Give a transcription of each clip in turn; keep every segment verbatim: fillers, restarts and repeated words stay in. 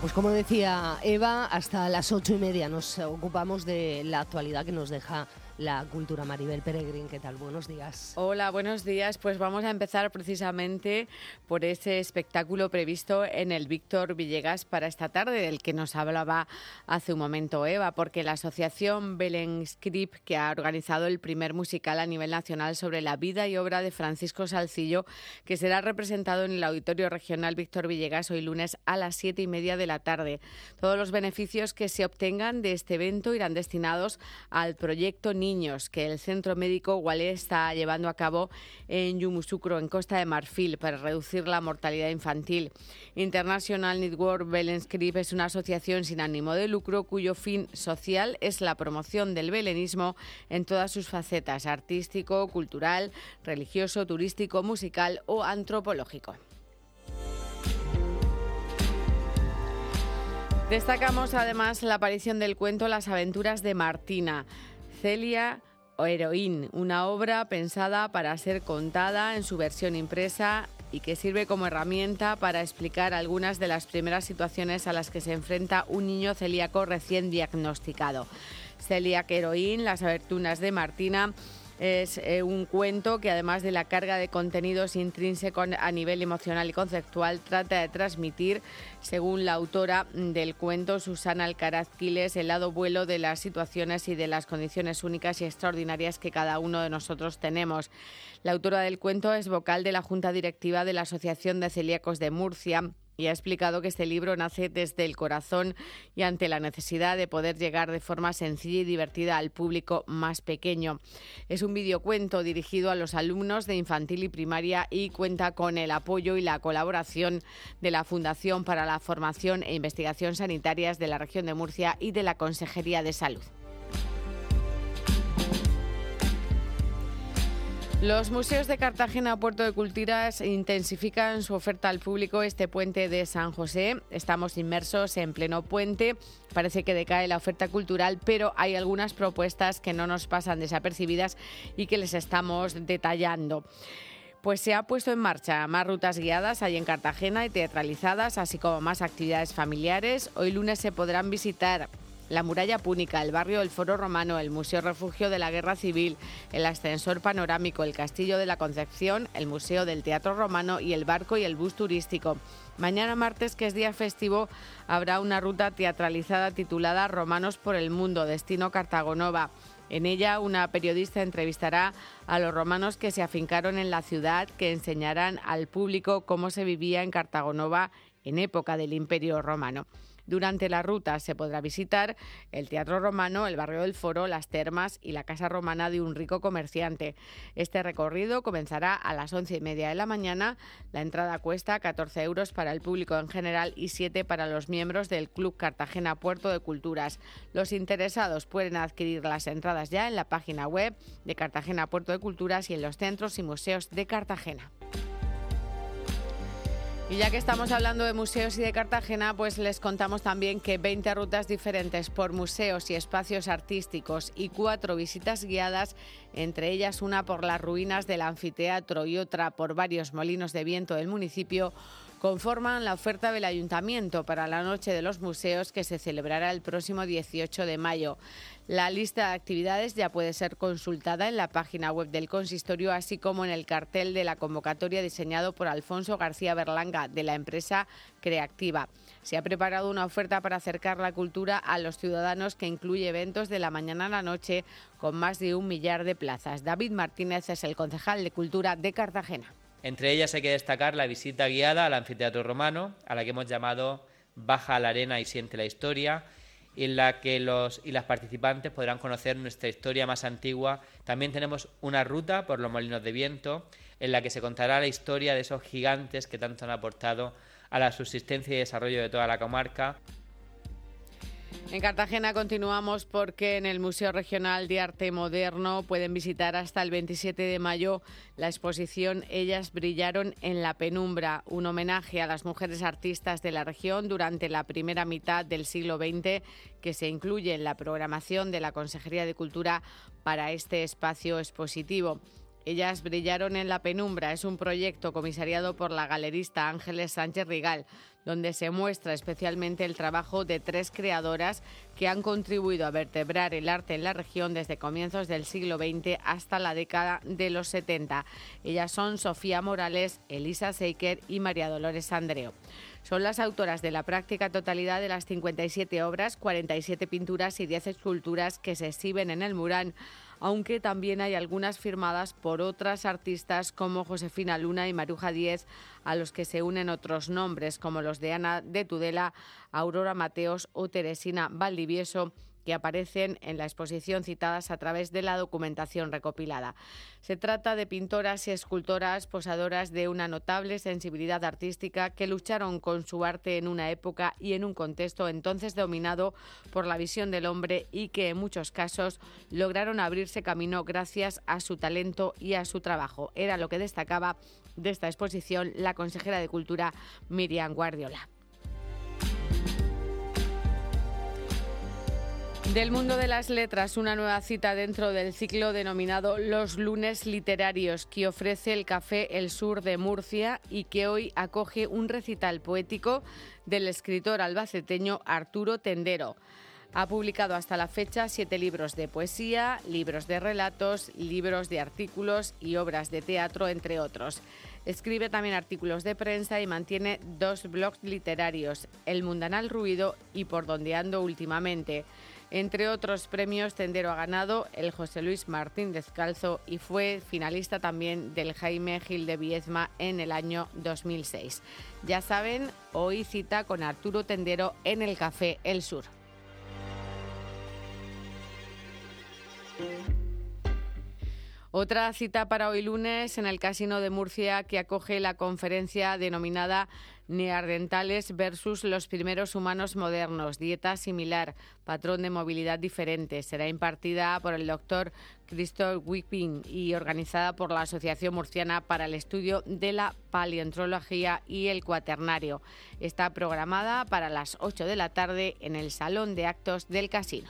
Pues como decía Eva, hasta las ocho y media nos ocupamos de la actualidad que nos deja la cultura. Maribel Peregrín, ¿qué tal? Buenos días. Hola, buenos días. Pues vamos a empezar precisamente por ese espectáculo previsto en el Víctor Villegas para esta tarde, del que nos hablaba hace un momento Eva, porque la asociación Belén Script, que ha organizado el primer musical a nivel nacional sobre la vida y obra de Francisco Salzillo, que será representado en el Auditorio Regional Víctor Villegas hoy lunes a las siete y media de la tarde. Todos los beneficios que se obtengan de este evento irán destinados al proyecto Niños, que el Centro Médico Walé está llevando a cabo en Yamoussoukro, en Costa de Marfil, para reducir la mortalidad infantil. International Network Belén Script es una asociación sin ánimo de lucro cuyo fin social es la promoción del belenismo en todas sus facetas: artístico, cultural, religioso, turístico, musical o antropológico. Destacamos además la aparición del cuento Las aventuras de Martina. Celia o Heroín, una obra pensada para ser contada en su versión impresa y que sirve como herramienta para explicar algunas de las primeras situaciones a las que se enfrenta un niño celíaco recién diagnosticado. Celiac Heroín, Las aventuras de Martina, es eh, un cuento que, además de la carga de contenidos intrínsecos a nivel emocional y conceptual, trata de transmitir, según la autora del cuento, Susana Alcaraz Quiles, el lado bueno de las situaciones y de las condiciones únicas y extraordinarias que cada uno de nosotros tenemos. La autora del cuento es vocal de la Junta Directiva de la Asociación de Celíacos de Murcia, y ha explicado que este libro nace desde el corazón y ante la necesidad de poder llegar de forma sencilla y divertida al público más pequeño. Es un videocuento dirigido a los alumnos de infantil y primaria y cuenta con el apoyo y la colaboración de la Fundación para la Formación e Investigación Sanitarias de la Región de Murcia y de la Consejería de Salud. Los museos de Cartagena, Puerto de Culturas, intensifican su oferta al público este puente de San José. Estamos inmersos en pleno puente. Parece que decae la oferta cultural, pero hay algunas propuestas que no nos pasan desapercibidas y que les estamos detallando. Pues se ha puesto en marcha más rutas guiadas ahí en Cartagena y teatralizadas, así como más actividades familiares. Hoy lunes se podrán visitar la Muralla Púnica, el barrio del Foro Romano, el Museo Refugio de la Guerra Civil, el Ascensor Panorámico, el Castillo de la Concepción, el Museo del Teatro Romano y el barco y el bus turístico. Mañana martes, que es día festivo, habrá una ruta teatralizada titulada Romanos por el Mundo, destino Cartagonova. En ella, una periodista entrevistará a los romanos que se afincaron en la ciudad, que enseñarán al público cómo se vivía en Cartagonova en época del Imperio Romano. Durante la ruta se podrá visitar el Teatro Romano, el barrio del Foro, las termas y la casa romana de un rico comerciante. Este recorrido comenzará a las once y media de la mañana. La entrada cuesta catorce euros para el público en general y siete para los miembros del Club Cartagena Puerto de Culturas. Los interesados pueden adquirir las entradas ya en la página web de Cartagena Puerto de Culturas y en los centros y museos de Cartagena. Y ya que estamos hablando de museos y de Cartagena, pues les contamos también que veinte rutas diferentes por museos y espacios artísticos y cuatro visitas guiadas, entre ellas una por las ruinas del anfiteatro y otra por varios molinos de viento del municipio, conforman la oferta del Ayuntamiento para la Noche de los Museos, que se celebrará el próximo dieciocho de mayo. La lista de actividades ya puede ser consultada en la página web del consistorio, así como en el cartel de la convocatoria diseñado por Alfonso García Berlanga, de la empresa Creactiva. Se ha preparado una oferta para acercar la cultura a los ciudadanos, que incluye eventos de la mañana a la noche con más de un millar de plazas. David Martínez es el concejal de Cultura de Cartagena. Entre ellas hay que destacar la visita guiada al anfiteatro romano, a la que hemos llamado Baja a la arena y siente la historia, en la que los y las participantes podrán conocer nuestra historia más antigua. También tenemos una ruta por los molinos de viento, en la que se contará la historia de esos gigantes que tanto han aportado a la subsistencia y desarrollo de toda la comarca. En Cartagena continuamos porque en el Museo Regional de Arte Moderno pueden visitar hasta el veintisiete de mayo la exposición Ellas brillaron en la penumbra, un homenaje a las mujeres artistas de la región durante la primera mitad del siglo veinte, que se incluye en la programación de la Consejería de Cultura para este espacio expositivo. Ellas brillaron en la penumbra. Es un proyecto comisariado por la galerista Ángeles Sánchez Rigal, donde se muestra especialmente el trabajo de tres creadoras que han contribuido a vertebrar el arte en la región desde comienzos del siglo veinte hasta la década de los setenta. Ellas son Sofía Morales, Elisa Seiker y María Dolores Andreo. Son las autoras de la práctica totalidad de las cincuenta y siete obras, cuarenta y siete pinturas y diez esculturas que se exhiben en el Murán, aunque también hay algunas firmadas por otras artistas como Josefina Luna y Maruja Díez, a los que se unen otros nombres como los de Ana de Tudela, Aurora Mateos o Teresina Valdivieso, que aparecen en la exposición citadas a través de la documentación recopilada. Se trata de pintoras y escultoras posadoras de una notable sensibilidad artística que lucharon con su arte en una época y en un contexto entonces dominado por la visión del hombre y que en muchos casos lograron abrirse camino gracias a su talento y a su trabajo. Era lo que destacaba de esta exposición la consejera de Cultura, Miriam Guardiola. Del mundo de las letras, una nueva cita dentro del ciclo denominado Los Lunes Literarios, que ofrece el Café El Sur de Murcia y que hoy acoge un recital poético del escritor albaceteño Arturo Tendero. Ha publicado hasta la fecha siete libros de poesía, libros de relatos, libros de artículos y obras de teatro, entre otros. Escribe también artículos de prensa y mantiene dos blogs literarios, El Mundanal Ruido y Por Donde Ando Últimamente. Entre otros premios, Tendero ha ganado el José Luis Martín Descalzo y fue finalista también del Jaime Gil de Viedma en el año dos mil seis. Ya saben, hoy cita con Arturo Tendero en el Café El Sur. Otra cita para hoy lunes en el Casino de Murcia, que acoge la conferencia denominada Neandertales versus los primeros humanos modernos, dieta similar, patrón de movilidad diferente. Será impartida por el doctor Christoph Wipping y organizada por la Asociación Murciana para el Estudio de la Paleontología y el Cuaternario. Está programada para las ocho de la tarde en el Salón de Actos del Casino.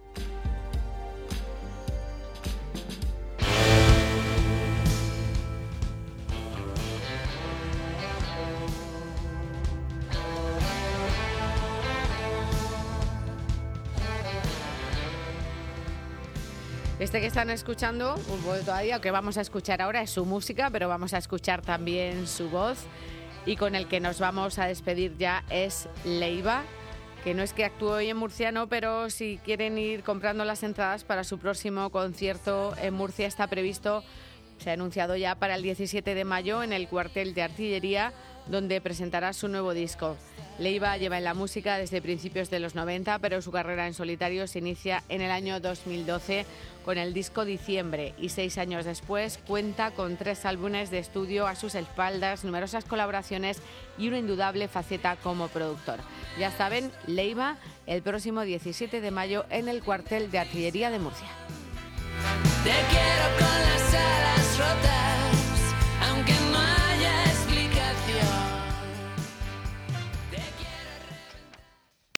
Este que están escuchando, todavía que vamos a escuchar ahora es su música, pero vamos a escuchar también su voz. Y con el que nos vamos a despedir ya es Leiva, que no es que actúe hoy en Murcia, no, pero si quieren ir comprando las entradas para su próximo concierto en Murcia está previsto, se ha anunciado ya para el diecisiete de mayo en el Cuartel de Artillería, donde presentará su nuevo disco. Leiva lleva en la música desde principios de los noventa, pero su carrera en solitario se inicia en el año dos mil doce con el disco Diciembre y seis años después cuenta con tres álbumes de estudio a sus espaldas, numerosas colaboraciones y una indudable faceta como productor. Ya saben, Leiva el próximo diecisiete de mayo en el Cuartel de Artillería de Murcia.